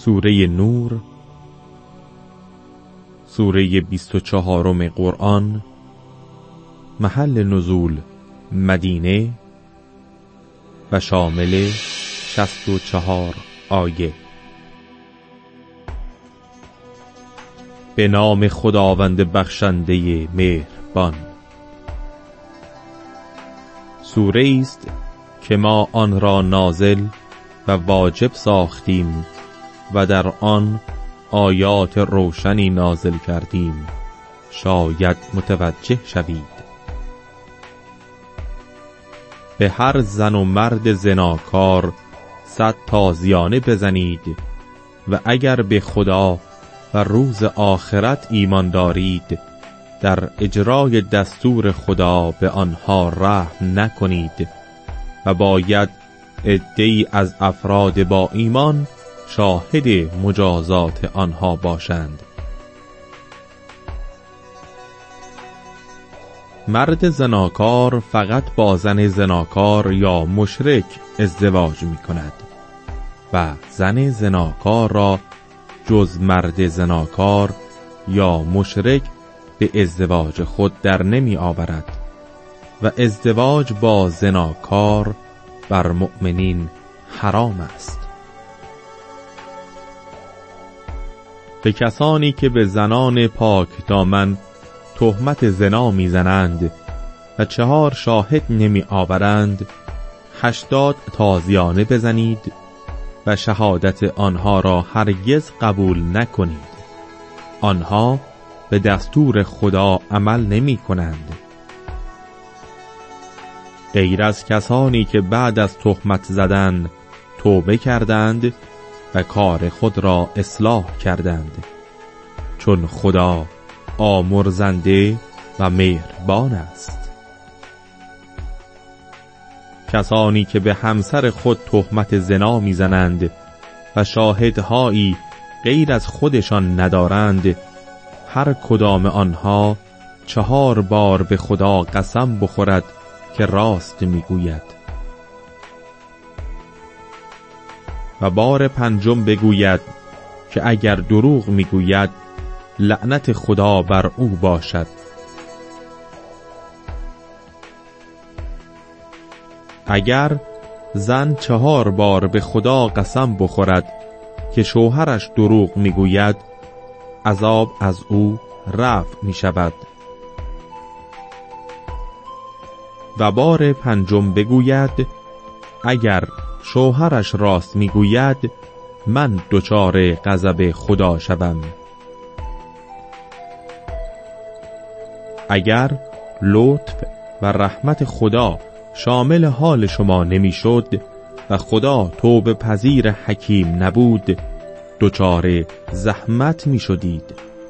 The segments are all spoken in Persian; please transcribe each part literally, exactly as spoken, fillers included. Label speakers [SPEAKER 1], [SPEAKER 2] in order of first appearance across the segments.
[SPEAKER 1] سوره نور، سوره بیست و چهارم قرآن، محل نزول مدینه و شامل شصت و چهار آیه. به نام خداوند بخشنده مهربان. سوره است که ما آن را نازل و واجب ساختیم و در آن آیات روشنی نازل کردیم، شاید متوجه شوید. به هر زن و مرد زناکار صد تازیانه بزنید و اگر به خدا و روز آخرت ایمان دارید در اجرای دستور خدا به آنها رحم نکنید و باید عده‌ای از افراد با ایمان شاهد مجازات آنها باشند. مرد زناکار فقط با زن زناکار یا مشرک ازدواج می کند و زن زناکار را جز مرد زناکار یا مشرک به ازدواج خود در نمی آورد و ازدواج با زناکار بر مؤمنین حرام است. به کسانی که به زنان پاک دامن تهمت زنا میزنند و چهار شاهد نمی آورند، هشتاد تازیانه بزنید و شهادت آنها را هرگز قبول نکنید. آنها به دستور خدا عمل نمی کنند، غیر از کسانی که بعد از تهمت زدن توبه کردند و کار خود را اصلاح کردند، چون خدا آمرزنده و مهربان است. کسانی که به همسر خود تهمت زنا میزنند و شاهدهایی غیر از خودشان ندارند، هر کدام آنها چهار بار به خدا قسم بخورد که راست میگوید و بار پنجم بگوید که اگر دروغ میگوید لعنت خدا بر او باشد. اگر زن چهار بار به خدا قسم بخورد که شوهرش دروغ میگوید، عذاب از او رفع می شود و بار پنجم بگوید اگر شوهرش راست میگوید من دچار غضب خدا شوم. اگر لطف و رحمت خدا شامل حال شما نمیشد و خدا توبه پذیر حکیم نبود، دچار زحمت می شدید.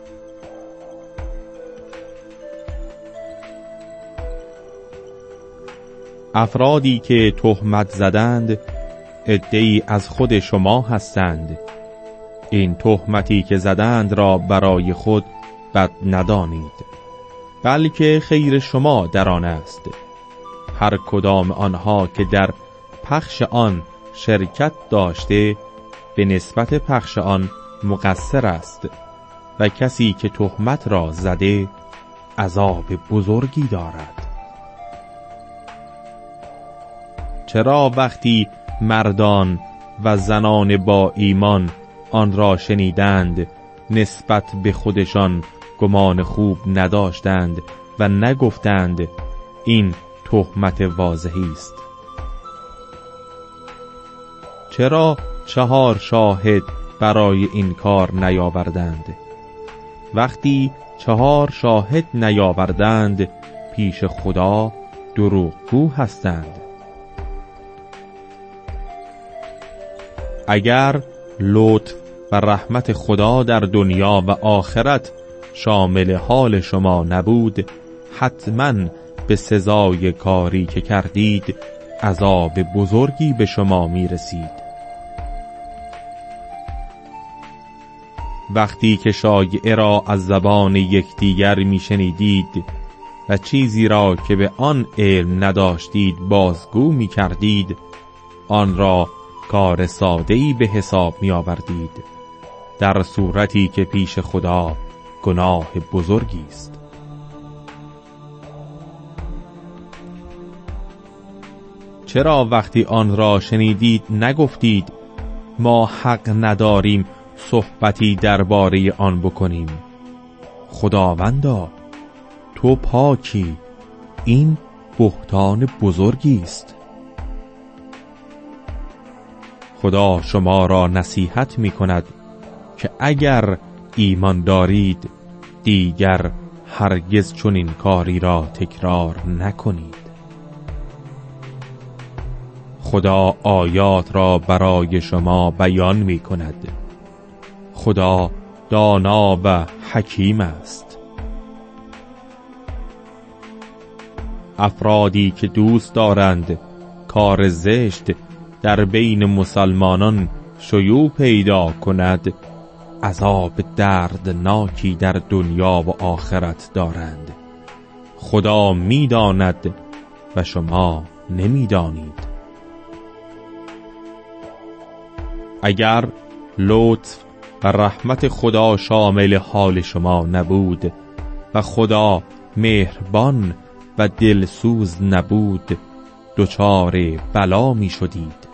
[SPEAKER 1] افرادی که تهمت زدند عده‌ای از خود شما هستند. این تهمتی که زدند را برای خود بد ندانید، بلکه خیر شما در آن است. هر کدام آنها که در پخش آن شرکت داشته به نسبت پخش آن مقصر است و کسی که تهمت را زده عذاب بزرگی دارد. چرا وقتی مردان و زنان با ایمان آن را شنیدند نسبت به خودشان گمان خوب نداشتند و نگفتند این تهمت واضحی است؟ چرا چهار شاهد برای این کار نیاوردند؟ وقتی چهار شاهد نیاوردند پیش خدا دروغگو هستند. اگر لطف و رحمت خدا در دنیا و آخرت شامل حال شما نبود، حتماً به سزای کاری که کردید عذاب بزرگی به شما می رسید. وقتی که شایعه را از زبان یکدیگر می شنیدید و چیزی را که به آن علم نداشتید بازگو می کردید، آن را کار ساده‌ای به حساب می آوردید در صورتی که پیش خدا گناه بزرگی است. چرا وقتی آن را شنیدید نگفتید ما حق نداریم صحبتی درباره آن بکنیم؟ خداوندا تو پاکی، این بهتان بزرگی است. خدا شما را نصیحت می کند که اگر ایمان دارید دیگر هرگز چنین کاری را تکرار نکنید. خدا آیات را برای شما بیان می کند. خدا دانا و حکیم است. افرادی که دوست دارند کار زشت در بین مسلمانان شیوع پیدا کند عذاب دردناکی در دنیا و آخرت دارند. خدا می‌داند و شما نمی‌دانید. اگر لطف و رحمت خدا شامل حال شما نبود و خدا مهربان و دلسوز نبود دچار بلا می شدید.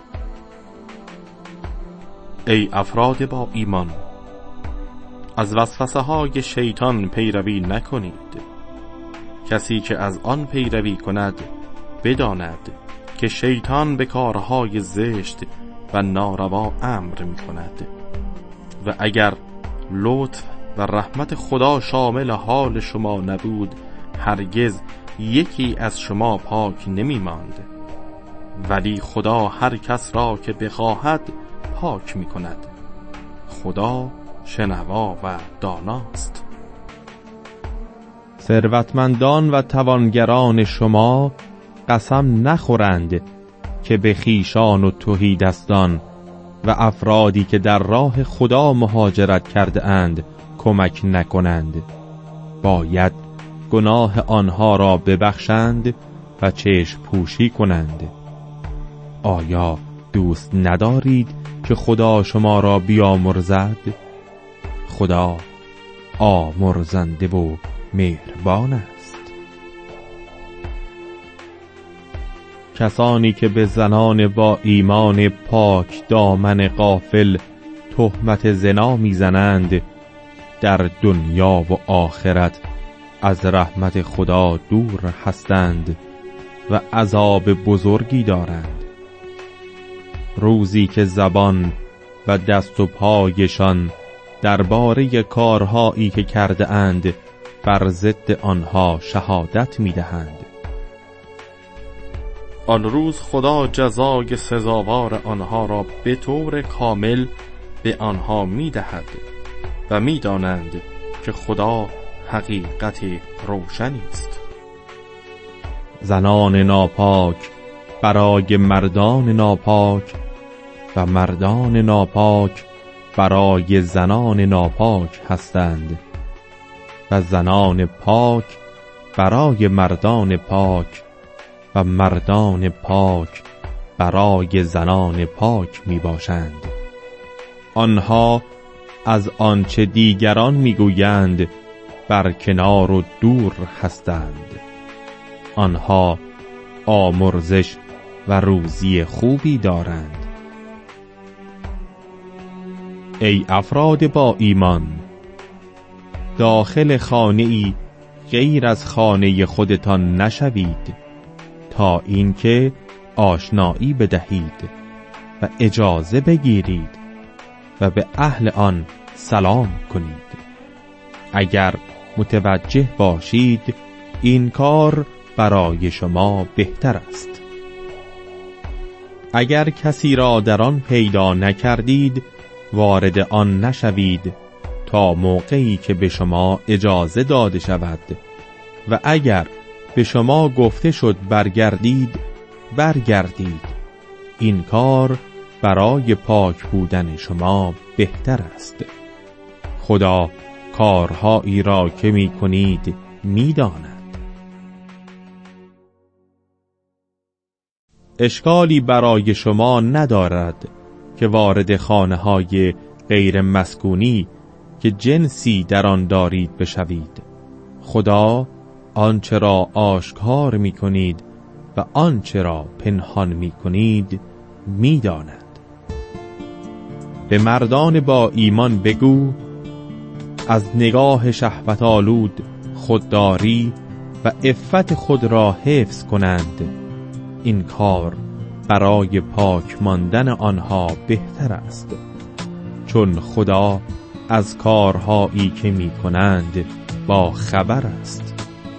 [SPEAKER 1] ای افراد با ایمان، از وسوسه های شیطان پیروی نکنید. کسی که از آن پیروی کند بداند که شیطان به کارهای زشت و ناروا امر می کند. و اگر لطف و رحمت خدا شامل حال شما نبود هرگز یکی از شما پاک نمی ماند. ولی خدا هر کس را که بخواهد پاک می کند. خدا شنوا و داناست. ثروتمندان و توانگران شما قسم نخورند که به خویشان و تهیدستان و افرادی که در راه خدا مهاجرت کرده اند کمک نکنند. باید گناه آنها را ببخشند و چشم پوشی کنند. آیا دوست ندارید که خدا شما را بیامرزد؟ خدا آمرزنده و مهربان است. کسانی که به زنان با ایمان پاک دامن غافل تهمت زنا میزنند در دنیا و آخرت از رحمت خدا دور هستند و عذاب بزرگی دارند. روزی که زبان و دست و پایشان درباره کارهایی که کرده اند بر ضد آنها شهادت میدهند. آن روز خدا جزای سزاوار آنها را به طور کامل به آنها میدهد و میدانند که خدا حقیقت روشنی است. زنان ناپاک برای مردان ناپاک و مردان ناپاک برای زنان ناپاک هستند و زنان پاک برای مردان پاک و مردان پاک برای زنان پاک می باشند. آنها از آنچه دیگران میگویند بر کنار و دور هستند. آنها آمرزش و روزی خوبی دارند. ای افراد با ایمان، داخل خانه‌ای غیر از خانه خودتان نشوید تا اینکه آشنایی بدهید و اجازه بگیرید و به اهل آن سلام کنید. اگر متوجه باشید این کار برای شما بهتر است. اگر کسی را در آن پیدا نکردید وارد آن نشوید تا موقعی که به شما اجازه داده شود و اگر به شما گفته شد برگردید برگردید. این کار برای پاک بودن شما بهتر است. خدا کارهایی را که می کنید می داند. اشکالی برای شما ندارد که وارد خانه های غیر مسکونی که جنسی در آن دارید بشوید. خدا آنچه را آشکار می کنید و آنچه را پنهان می کنید می داند. به مردان با ایمان بگو از نگاه شهوت آلود خودداری و عفت خود را حفظ کنند. این کار برای پاک ماندن آنها بهتر است، چون خدا از کارهایی که می کنند با خبر است.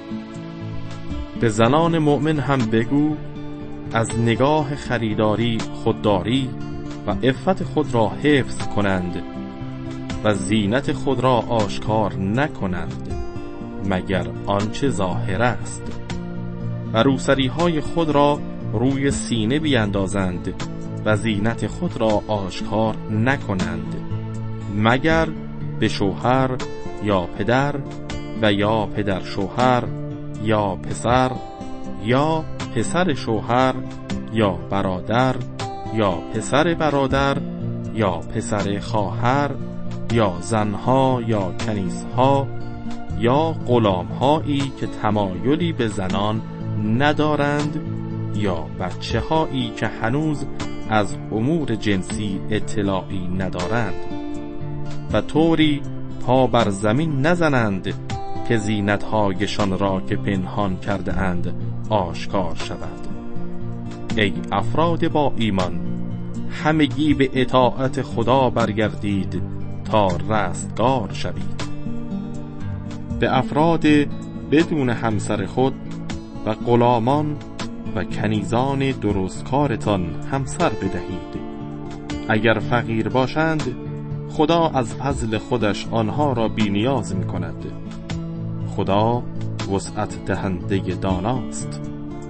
[SPEAKER 1] به زنان مؤمن هم بگو از نگاه خریداری خودداری و عفت خود را حفظ کنند و زینت خود را آشکار نکنند مگر آنچه ظاهر است، و روسری های خود را روی سینه بیندازند و زینت خود را آشکار نکنند مگر به شوهر یا پدر و یا پدر شوهر یا پسر یا پسر شوهر یا برادر یا پسر برادر یا پسر خواهر یا زنها یا کنیزها یا غلام‌هایی که تمایلی به زنان ندارند یا بچه هایی که هنوز از امور جنسی اطلاعی ندارند، و طوری پا بر زمین نزنند که زینت‌هایشان را که پنهان کرده اند آشکار شود. ای افراد با ایمان، همگی به اطاعت خدا برگردید تا رستگار شوید. به افراد بدون همسر خود و غلامان و کنیزان درستکارتان همسر بدهید. اگر فقیر باشند خدا از فضل خودش آنها را بی نیاز می کند. خدا وسعت دهنده داناست.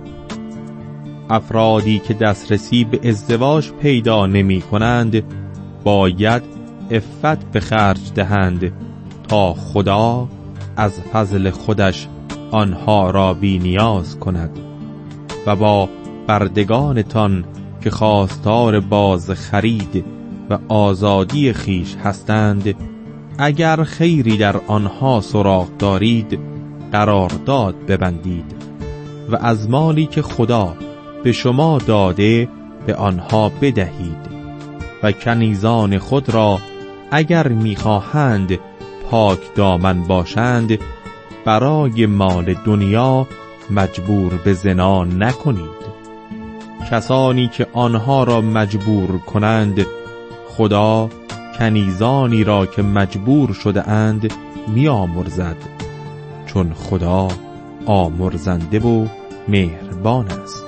[SPEAKER 1] افرادی که دسترسی به ازدواج پیدا نمی کنند باید عفت به خرج دهند تا خدا از فضل خودش آنها را بی نیاز کند، و با بردگانتان که خواستار باز خرید و آزادی خیش هستند اگر خیری در آنها سراغ دارید قرارداد ببندید و از مالی که خدا به شما داده به آنها بدهید، و کنیزان خود را اگر میخواهند پاک دامن باشند برای مال دنیا مجبور به زنا نکنید. کسانی که آنها را مجبور کنند خدا کنیزانی را که مجبور شده اند می آمرزد، چون خدا آمرزنده و مهربان است.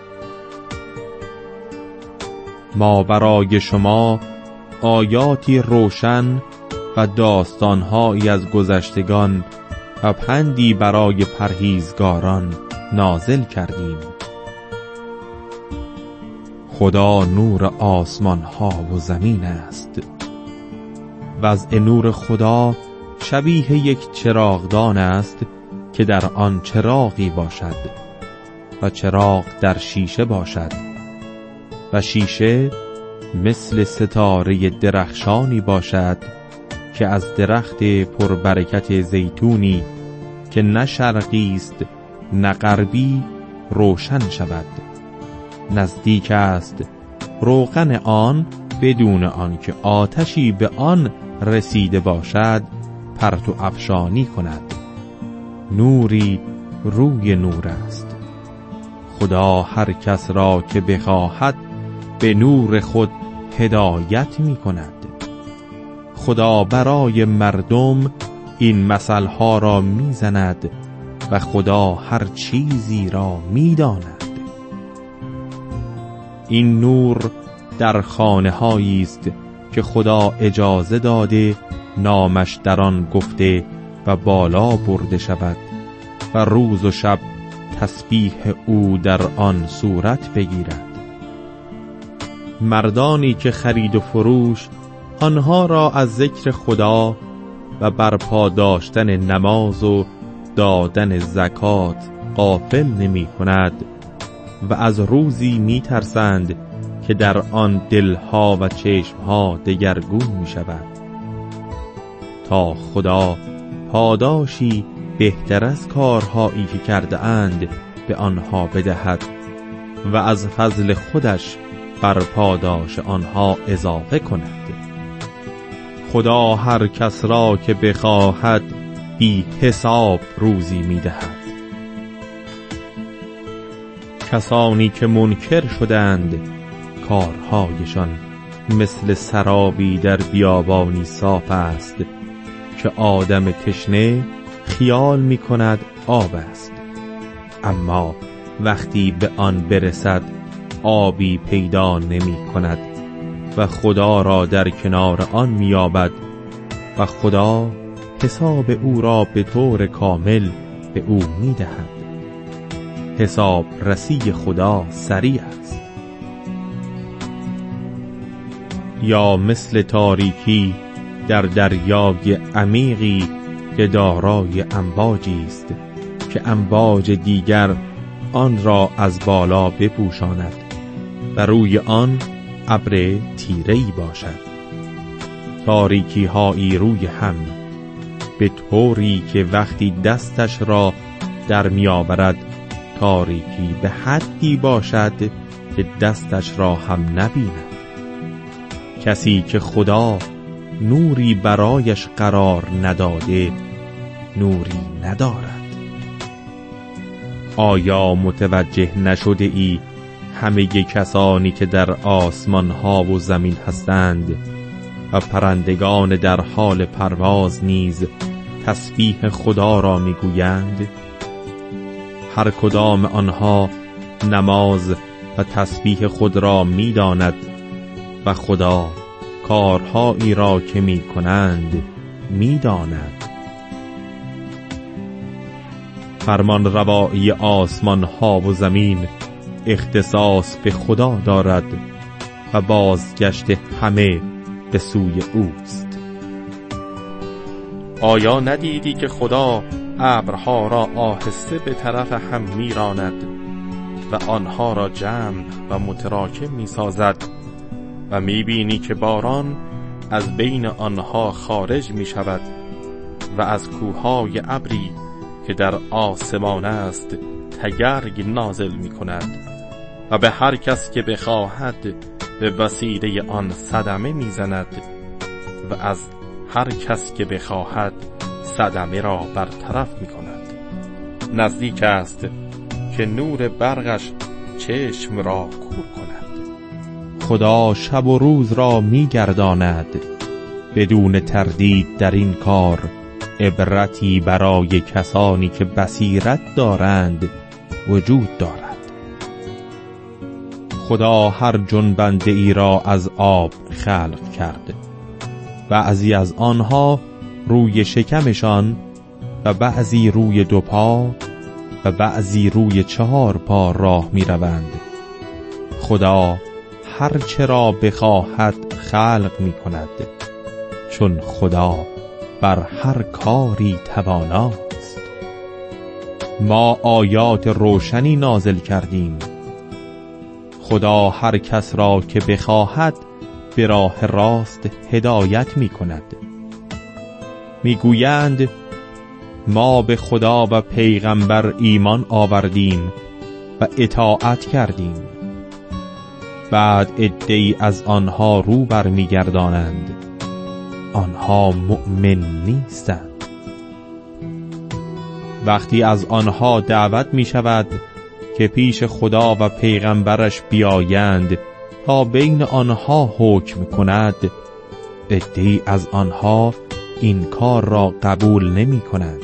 [SPEAKER 1] ما برای شما آیاتی روشن و داستانهایی از گذشتگان و پندی برای پرهیزگاران نازل کردیم. خدا نور آسمان ها و زمین است. وضع نور خدا شبیه یک چراغدان است که در آن چراغی باشد و چراغ در شیشه باشد و شیشه مثل ستاره درخشانی باشد که از درخت پربرکت زیتونی که نه شرقی است نه غربی روشن شود. نزدیک است روغن آن بدون آنکه آتشی به آن رسیده باشد پرتو افشانی کند. نوری روی نور است. خدا هر کس را که بخواهد به نور خود هدایت می کند. خدا برای مردم این مثلها را می زند و خدا هر چیزی را می داند. این نور در خانه هایی است که خدا اجازه داده نامش در آن گفته و بالا برده شود و روز و شب تسبیح او در آن صورت بگیرد. مردانی که خرید و فروش آنها را از ذکر خدا و برپا داشتن نماز و دادن زکات غافل نمی کند و از روزی می ترسند که در آن دلها و چشمها دگرگون می شود، تا خدا پاداشی بهتر از کارهایی که کرده اند به آنها بدهد و از فضل خودش بر پاداش آنها اضافه کند. خدا هر کس را که بخواهد بی حساب روزی می دهد. کسانی که منکر شدند کارهایشان مثل سرابی در بیابانی صاف است که آدم تشنه خیال می کند آب است، اما وقتی به آن برسد آبی پیدا نمی کند و خدا را در کنار آن می یابد و خدا حساب او را به طور کامل به او می دهد. حساب رسی خدا سریع است. یا مثل تاریکی در دریای عمیقی که دارای امواجی است که امواج دیگر آن را از بالا بپوشاند و روی آن ابر تیره‌ای باشد. تاریکی هایی روی هم، به طوری که وقتی دستش را در می آورد تاریکی به حدی باشد که دستش را هم نبیند. کسی که خدا نوری برایش قرار نداده نوری ندارد. آیا متوجه نشده ای همه کسانی که در آسمان ها و زمین هستند و پرندگان در حال پرواز نیز تسبیح خدا را میگویند؟ هر کدام آنها نماز و تسبیح خود را میداند و خدا کارهایی را که میکنند میداند. فرمان روایی آسمان ها و زمین اختصاص به خدا دارد و بازگشت همه به سوی اوست. آیا ندیدی که خدا ابرها را آهسته به طرف هم میراند و آنها را جمع و متراکم میسازد و میبینی که باران از بین آنها خارج میشود و از کوههای ابری که در آسمان است تگرگ نازل میکند و به هر کس که بخواهد به وسیله آن صدمه میزند و از هر کس که بخواهد صدمه را برطرف میکند. نزدیک است که نور برقش چشم را کور کند. خدا شب و روز را میگرداند، بدون تردید در این کار عبرتی برای کسانی که بصیرت دارند وجود دارد. خدا هر جنبنده ای را از آب خلق کرد، بعضی از آنها روی شکمشان و بعضی روی دو پا و بعضی روی چهار پا راه می روند. خدا هر چه را بخواهد خلق می کند، چون خدا بر هر کاری تواناست. ما آیات روشنی نازل کردیم. خدا هر کس را که بخواهد به راه راست هدایت می کند. می گویند ما به خدا و پیغمبر ایمان آوردیم و اطاعت کردیم. بعد عده‌ای از آنها رو بر می گردانند، آنها مؤمن نیستند. وقتی از آنها دعوت می شود که پیش خدا و پیغمبرش بیایند تا بین آنها حکم کند، عده‌ای از آنها این کار را قبول نمی کنند.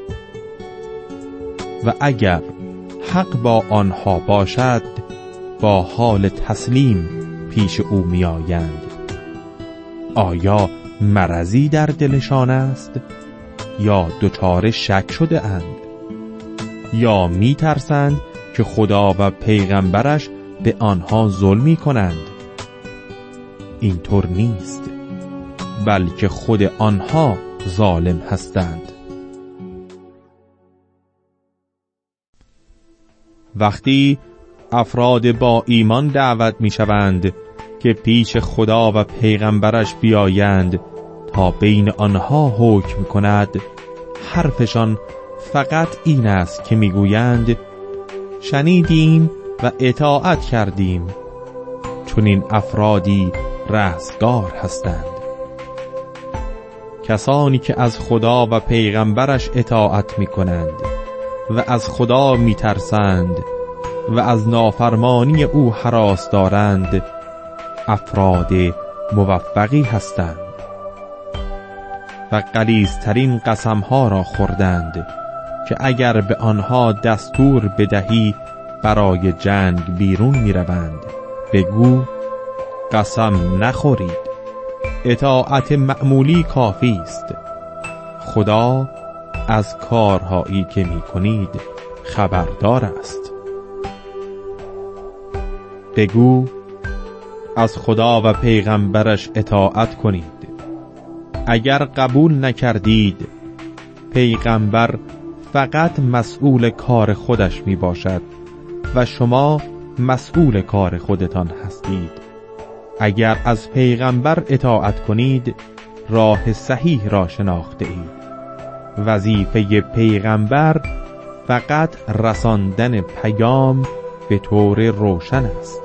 [SPEAKER 1] و اگر حق با آنها باشد با حال تسلیم پیش او می آیند. آیا مرضی در دلشان است یا دچار شک شده اند یا می ترسند که خدا و پیغمبرش به آنها ظلمی کنند؟ اینطور نیست، بلکه خود آنها ظالم هستند. وقتی افراد با ایمان دعوت می شوند که پیش خدا و پیغمبرش بیایند تا بین آنها حکم کند، حرفشان فقط این است که میگویند شنیدیم و اطاعت کردیم. چون این افرادی رستگار هستند. کسانی که از خدا و پیغمبرش اطاعت می کنند و از خدا می ترسند و از نافرمانی او هراس دارند، افراد موفقی هستند و غلیظترین قسمها را خوردند که اگر به آنها دستور بدهی برای جنگ بیرون می روند. بگو قسم نخورید، اطاعت معمولی کافی است. خدا از کارهایی که می کنید خبردار است. بگو از خدا و پیغمبرش اطاعت کنید. اگر قبول نکردید، پیغمبر فقط مسئول کار خودش می باشد و شما مسئول کار خودتان هستید. اگر از پیغمبر اطاعت کنید، راه صحیح را شناخته اید. وظیفه پیغمبر فقط رساندن پیام به طور روشن است.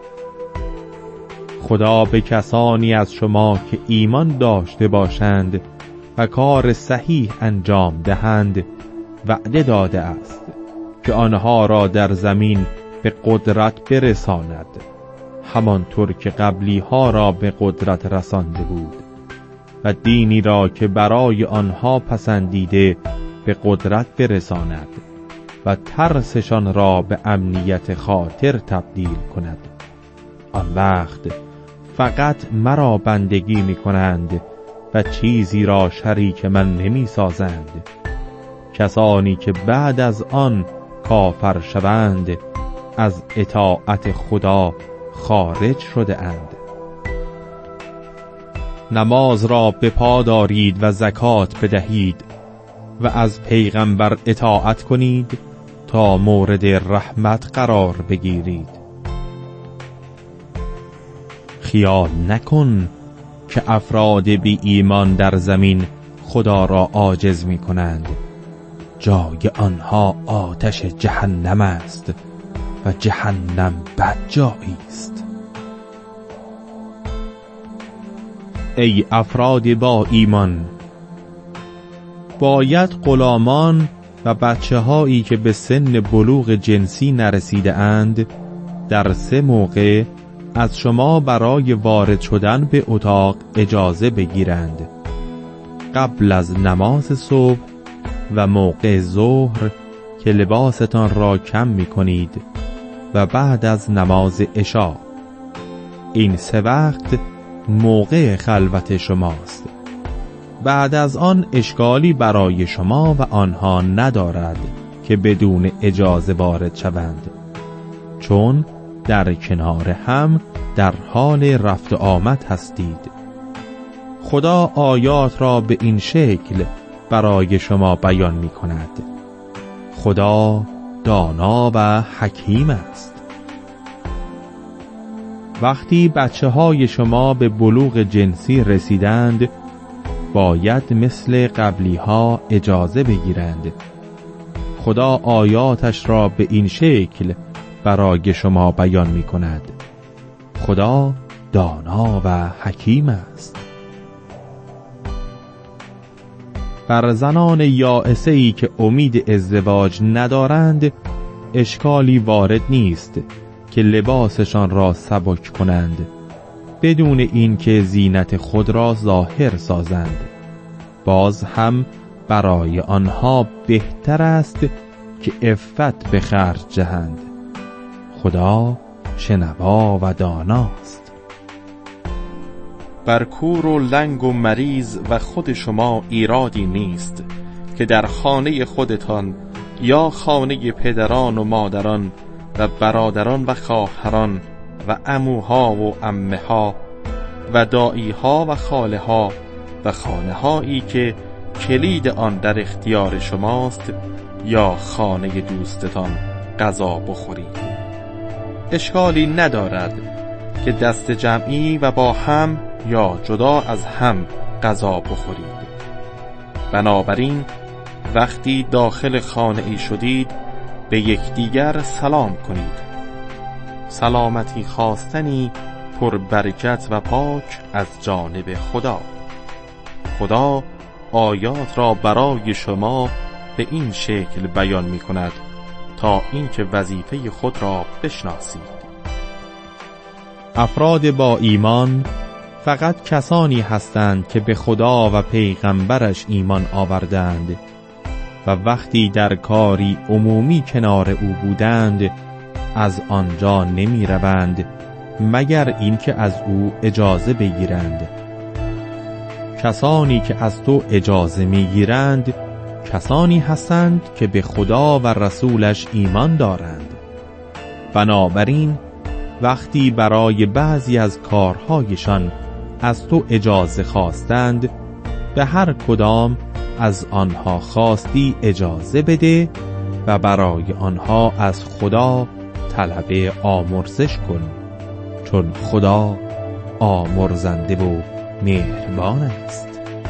[SPEAKER 1] خدا به کسانی از شما که ایمان داشته باشند و کار صحیح انجام دهند وعده داده است که آنها را در زمین به قدرت برساند، همانطور که قبلی ها را به قدرت رسانده بود و دینی را که برای آنها پسندیده به قدرت برساند و ترسشان را به امنیت خاطر تبدیل کند. آن وقت فقط مرا بندگی می کنند و چیزی را شریک من نمی سازند. کسانی که بعد از آن کافر شوند از اطاعت خدا خارج شده اند. نماز را به پا دارید و زکات بدهید و از پیغمبر اطاعت کنید تا مورد رحمت قرار بگیرید. خیال نکن که افراد بی ایمان در زمین خدا را عاجز می کنند. جای آنها آتش جهنم است و جهنم بد جایی است. ای افراد با ایمان، باید غلامان و بچه هایی که به سن بلوغ جنسی نرسیده اند در سه موقع از شما برای وارد شدن به اتاق اجازه بگیرند: قبل از نماز صبح و موقع ظهر که لباستان را کم می کنید و بعد از نماز عشا. این سه وقت موقع خلوت شماست. بعد از آن اشکالی برای شما و آنها ندارد که بدون اجازه وارد شوند، چون در کنار هم در حال رفت آمد هستید. خدا آیات را به این شکل برای شما بیان می کند. خدا دانا و حکیم است. وقتی بچه های شما به بلوغ جنسی رسیدند، باید مثل قبلی ها اجازه بگیرند. خدا آیاتش را به این شکل برای شما بیان می کند. خدا دانا و حکیم است. بر زنان یائسه‌ای که امید ازدواج ندارند اشکالی وارد نیست که لباسشان را سبک کنند بدون اینکه زینت خود را ظاهر سازند. باز هم برای آنها بهتر است که عفت به خرج دهند. خدا شنوا و داناست.
[SPEAKER 2] بر کور و لنگ و مریض و خود شما ایرادی نیست که در خانه خودتان یا خانه پدران و مادران و برادران و خواهران و عموها و عمه ها و دایی ها و خاله ها و خانه هایی که کلید آن در اختیار شماست یا خانه دوستتان غذا بخورید. اشکالی ندارد که دست جمعی و با هم یا جدا از هم غذا بخورید. بنابراین وقتی داخل خانه ای شدید به یکدیگر سلام کنید. سلامتی خواستنی پر برکت و پاک از جانب خدا. خدا آیات را برای شما به این شکل بیان می کند تا اینکه وظیفه خود را بشناسید.
[SPEAKER 1] افراد با ایمان فقط کسانی هستند که به خدا و پیغمبرش ایمان آوردند و وقتی در کاری عمومی کنار او بودند از آنجا نمی روند مگر اینکه از او اجازه بگیرند. کسانی که از تو اجازه می گیرند کسانی هستند که به خدا و رسولش ایمان دارند. بنابراین وقتی برای بعضی از کارهایشان از تو اجازه خواستند به هر کدام از آنها خواستی اجازه بده و برای آنها از خدا طلب آمرزش کن، چون خدا آمرزنده و مهربان است.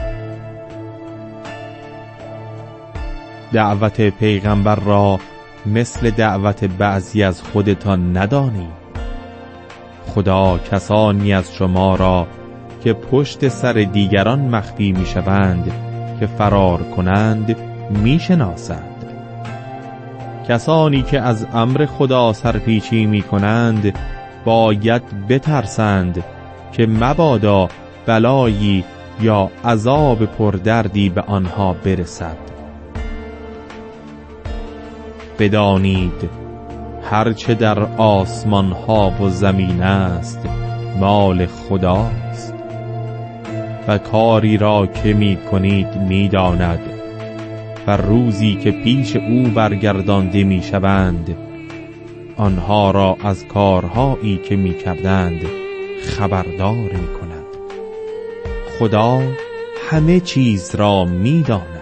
[SPEAKER 1] دعوت پیغمبر را مثل دعوت بعضی از خودتان ندانید. خدا کسانی از شما را که پشت سر دیگران مخفی می شوند که فرار کنند می شناسند. کسانی که از امر خدا سرپیچی می کنند باید بترسند که مبادا بلایی یا عذاب پردردی به آنها برسد. بدانید هرچه در آسمان ها و زمین است مال خداست و کاری را که می کنید می داند و روزی که پیش او برگردانده می شوند آنها را از کارهایی که می کردند خبردار می کند. خدا همه چیز را می داند.